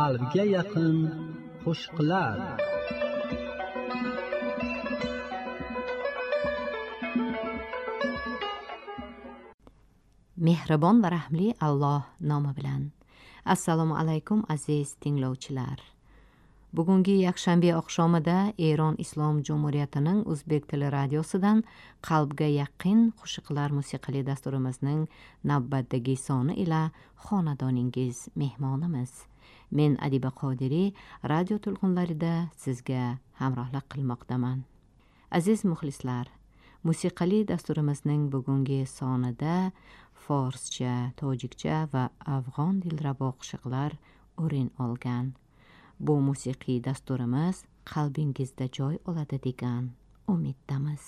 qalbga yaqin qo'shiqlar. Mehribon va rahmli Alloh nomi bilan. Assalomu alaykum aziz tinglovchilar. Bugungi yakshanba oqshomida Eron Islom Jumhuriyatining O'zbek tili radiosidan qalbga yaqin qo'shiqlar musiqali dasturimizning navbatdagi soni ila xonadoningiz mehmonimiz. Men Adiba Qodiri radio to'lqinlarida sizga hamrohlik qilmoqdaman. Aziz muxlislar, musiqali dasturimizning bugungi sonida forscha, tojikcha va afg'on dilrabo qo'shiqlar o'rin olgan. Bu musiqiy dasturimiz qalbingizda joy oladi degan umiddamiz.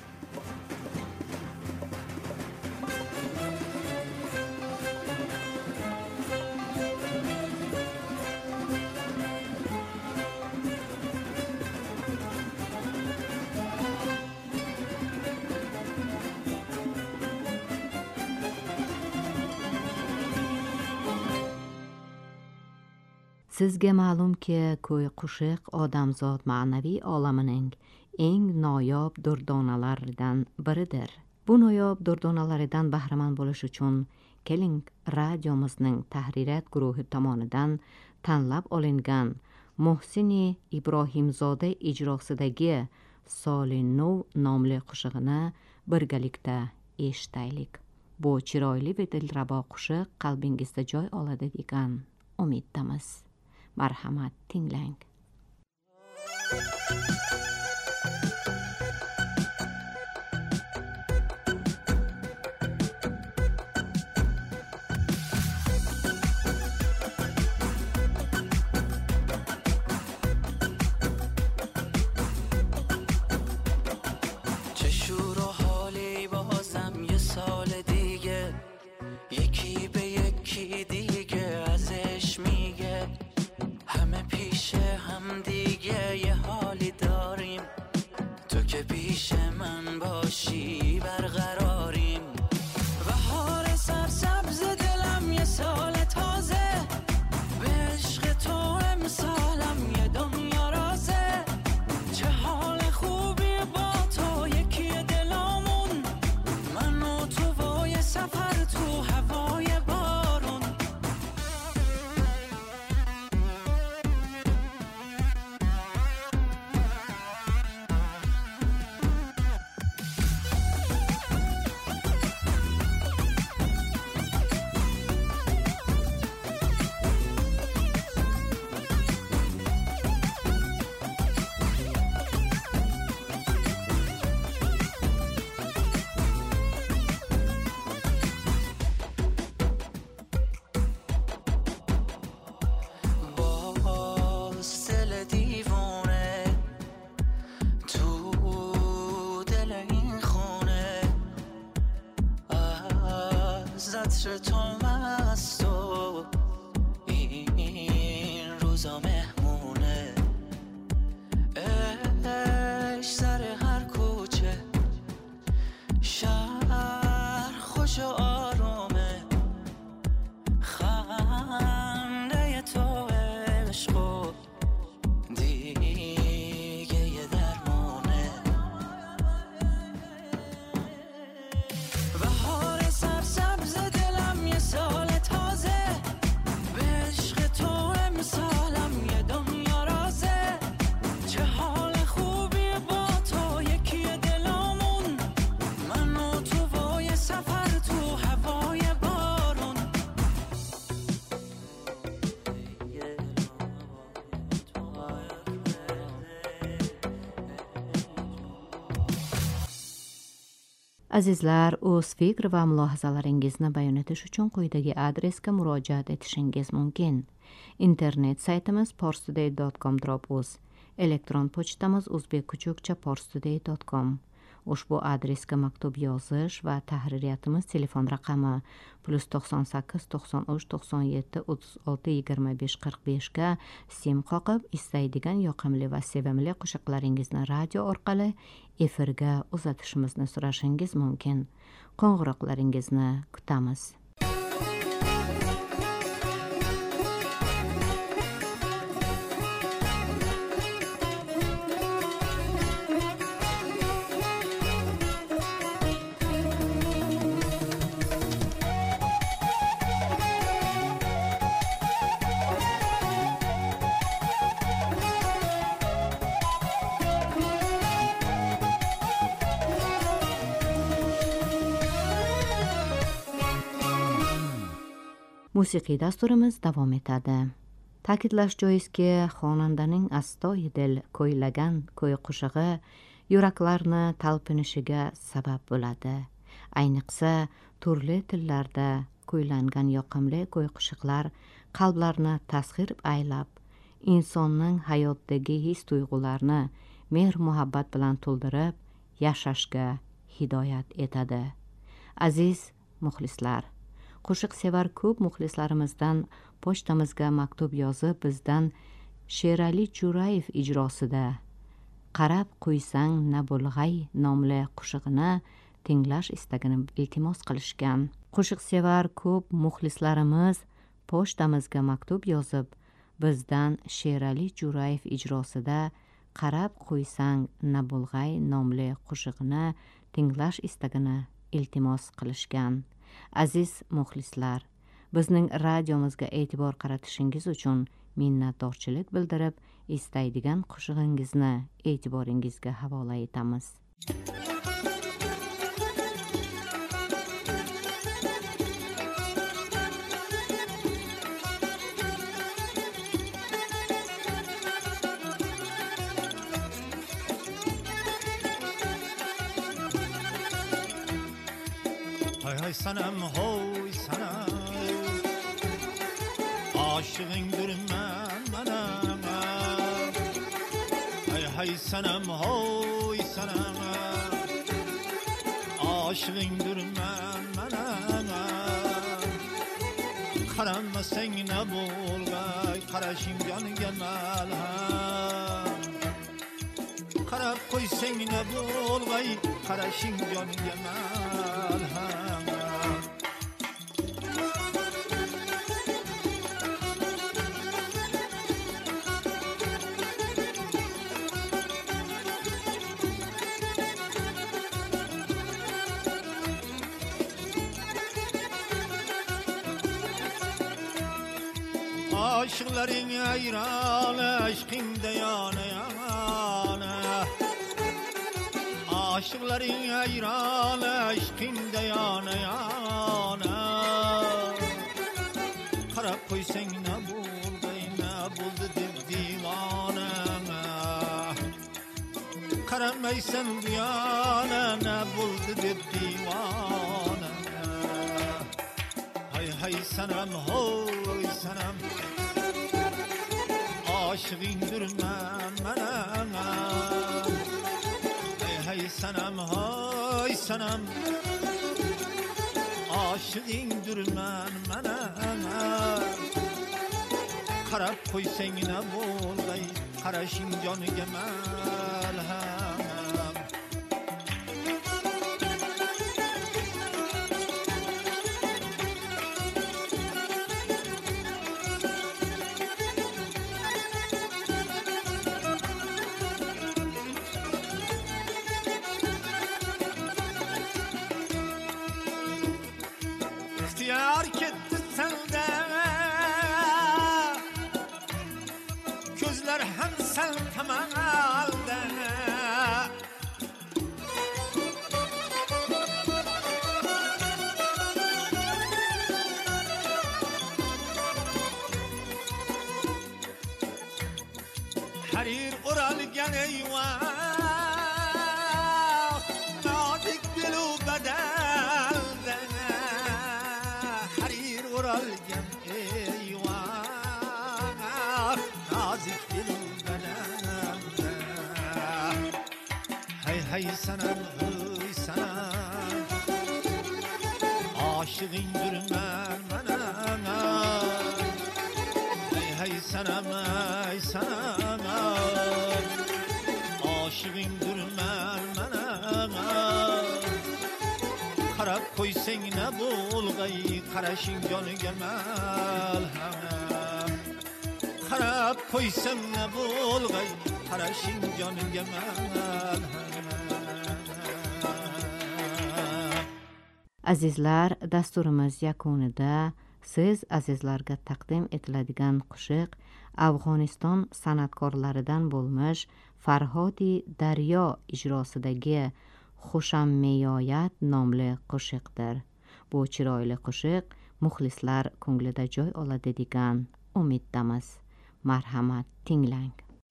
Sizga ma'lumki, ko'y qo'shiq odamzod ma'naviy olamining eng noyob durdonalaridan biridir. Bu noyob durdonalaridan bahramand bo'lish uchun keling radiomizning tahririyat guruhi tomonidan tanlab olingan Muhsini Ibrohimzoda ijrosidagi Solinov nomli qo'shig'ini birgalikda eshitaylik. Bu chiroyli va dilrabo qo'shiq qalbingizda joy oladi degan umiddamiz. Marhamat, tinglang. چه شور و حالی بازم یه سال دیگه، یکی به یکی دیگه ازش میگه، همه پیش هم دیگه یه حالی داریم، تو که پیش من باشی برقراریم. بهار سرسبز دلم یه سال تازه، به عشق تو امسالم یه دنیا رازه. چه حال خوبی با تو یکی دلامون، من و تو و یه سفر تو هوای بارون. عطر تو مست و این روزا مهمونه، عشق سر هر کوچه، شهر خوش و آرومه، خنده تو عشق و دیگه یه درمونه. بهار سرسبز دلم یه سال تازه، به عشق تو امسالم یه دنیا رازه. چه حال خوبی با تو یکی دلامون، من و تو و یه سفر تو هوای بارون. Azizlar, o'z fikr va mulohazalaringizni bayon etish uchun quyidagi adresga murojaat etishingiz mumkin. Internet saytimiz parstoday.com/uz, elektron pochtamiz uzbekkuchukcha@parstoday.com. Ushbu adresga maktub yozish va tahririyatimiz telefon raqami +98 93 97 36 25 45 ga sim qoqib, istaydigan yoqimli va sevimli qo'shiqlaringizni radio orqali efirga uzatishimizni so'rashingiz mumkin. Qo'ng'iroqlaringizni kutamiz. musiqiy dasturimiz davom etadi. Ta'kidlash joizki, xonandaning astoyi dil ko'ylagan ko'y qo'shig'i yuraklarni talpinishiga sabab bo'ladi. Ayniqsa, turli tillarda ko'ylangan yoqimli ko'y qo'shiqlar qalblarni tasxir aylab, insonning hayotdagi his-tuyg'ularni mehr-muhabbat bilan to'ldirib, yashashga hidoyat etadi. Aziz muxlislar, qo'shiq sevar ko'p muxlislarimizdan pochtamizga maktub yozib, bizdan Sherali Jo'rayev ijrosida Qarab qo'ysang na bo'lg'ay nomli qo'shig'ini tinglash istagini iltimos qilishgan. Qo'shiq sevar ko'p muxlislarimiz pochtamizga maktub yozib, bizdan Sherali Jo'rayev ijrosida Qarab qo'ysang na bo'lg'ay nomli qo'shig'ini tinglash istagini iltimos qilishgan. Aziz muxlislar, bizning radiomizga e'tibor qaratishingiz uchun minnatdorchilik bildirib, istaydigan qo'shig'ingizni e'tiboringizga havola etamiz. Hay sanam hoy sanam aşığındır bana. Hay sanam hoy sanam aşığındır bana. Karanma sen ne bulgay karışım can gelmel Karab koy sen ne bulgay karışım can gelmel Aşıkların ayranı aşkında yana yana Aşıkların ayranı aşkında yana yana Karab koysan ne buldu dip divana Karamaysan bu yana ne buldu dip divana Hay sanam hoy sanam aşığındır bana. Hay sanam hoy sanam aşığındır bana. Karab koysan ne bulgay karışın canı gemel İhtiyar gitti sende Gözler hem sen temelde Harir oralgen eyvah Nadik dilu bedelde Harir oralgen eyvah Nazik dilu bedelde Hay sanam huy sanam Aşığındır bana Hay sanam aşığındır bana Karab koysan ne bulgay karışın canı gelmel Karab koysan ne bulgay karışın canı gelmel Azizlar, dasturimiz yakunida siz azizlarga taqdim etiladigan qo'shiq Afg'oniston san'atkorlaridan bo'lmish Farhodi Daryo ijrosidagi Xusham meyoyat nomli qo'shiqdir. Bu chiroyli qo'shiq muxlislar ko'nglida joy oladi degan umiddamiz. Marhamat, tinglang.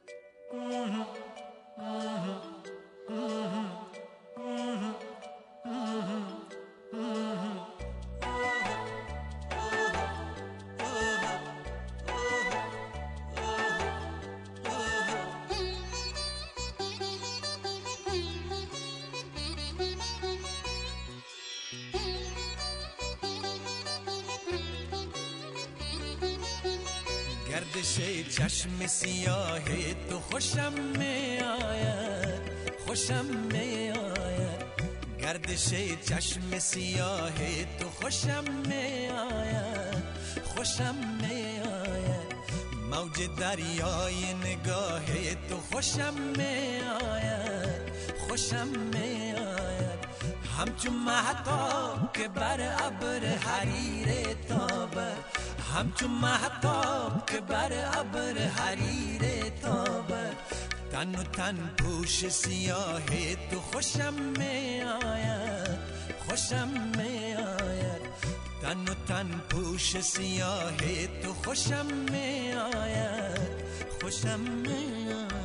گردش چشم سیاه تو خوشم می آید، خوشم می آید. گردش چشم سیاه تو خوشم می آید، خوشم می آید. موج دریای نگاه تو خوشم می آید، خوشم می آید. همچون مهتاب که بر ابر حریر تابد، همچون مهتاب که بر ابر حریر تابد. تن و تن پوش سیاه تو خوشم می آید، خوشم می آید. تن و تن پوش سیاه تو خوشم می آید، خوشم می آید.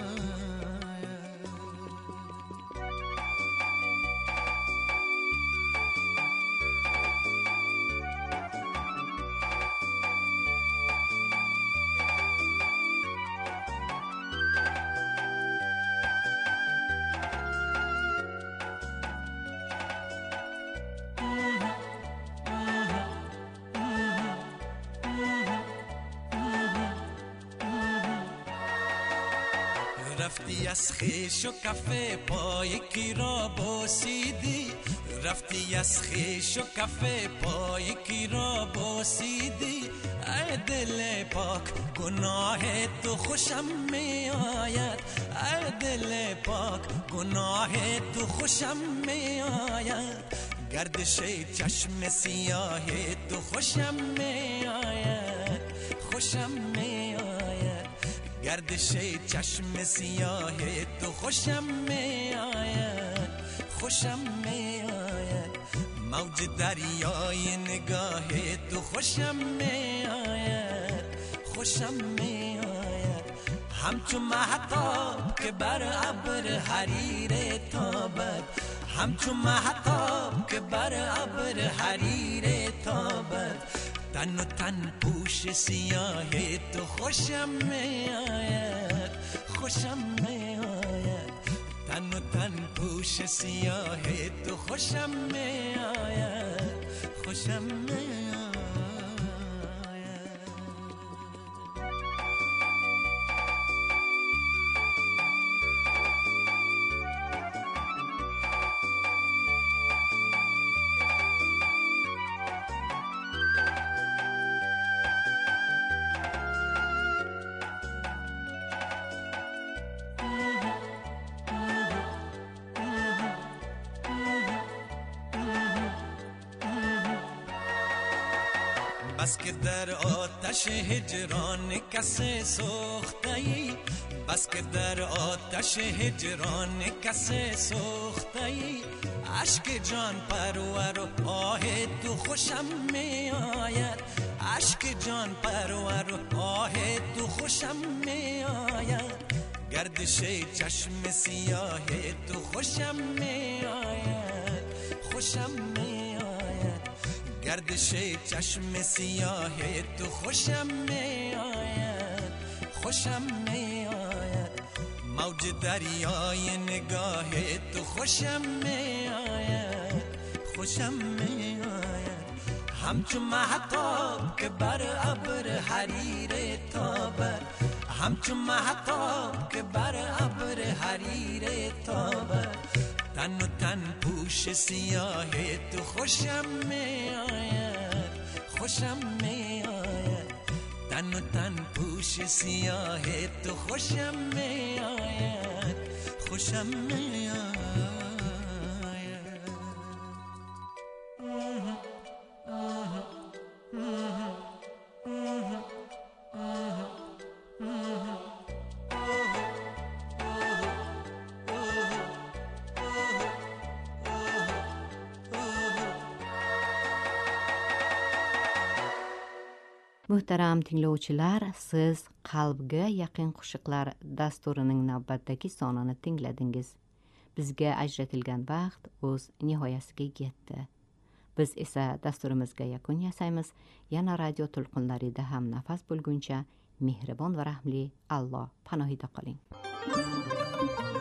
رفتی از خیش و کفه پای کی را بوسیدی، رفتی از خیش و کفه پای کی را بوسیدی. ای دل پاک گناه تو خوشم می آید، ای دل پاک گناه تو خوشم می آید. گردش چشم سیاه تو خوشم می آید، خوشم می آید. گردش چشم سیاه تو خوشم می آید، خوشم می آید. موج دریای نگاه تو خوشم می آید، خوشم می آید. همچون مهتاب که بر ابر حریر تابد، همچون مهتاب که بر ابر حریر تابد. تن و تن پوش سیاه تو خوشم می آید، خوشم می آید. تن و تن پوش سیاه تو خوشم می آید، خوشم می آید. بس که در آتش هجران کسی سوخته‌ای، بس که در آتش هجران کسی سوخته‌ای. اشک جان پرور و آه تو خوشم می آید، اشک جان پرور و آه تو خوشم می آید. گردش چشم سیاه تو خوشم می آید، خوشم می آید. گردش چشم سیاه تو خوشم می آید، خوشم می آید. موج دریای نگاه تو خوشم می آید، خوشم می آید. همچون مهتاب که بر ابر حریر تابد، همچون مهتاب که بر ابر حریر تابد. تن و تن پوش سیاه تو خوشم می آید، خوشم می آید. تن و تن پوش سیاه تو خوشم می آید، خوشم می آید. Muhtaram tinglovchilar, siz Qalbga yaqin qo'shiqlar dasturining navbatdagi sonini tingladingiz. Bizga ajratilgan vaqt o'z nihoyasiga yetdi. Biz esa dasturimizga yakun yasaymiz. Yana radio to'lqinlarida ham nafas bo'lguncha mehribon va rahmli Alloh panohida qoling.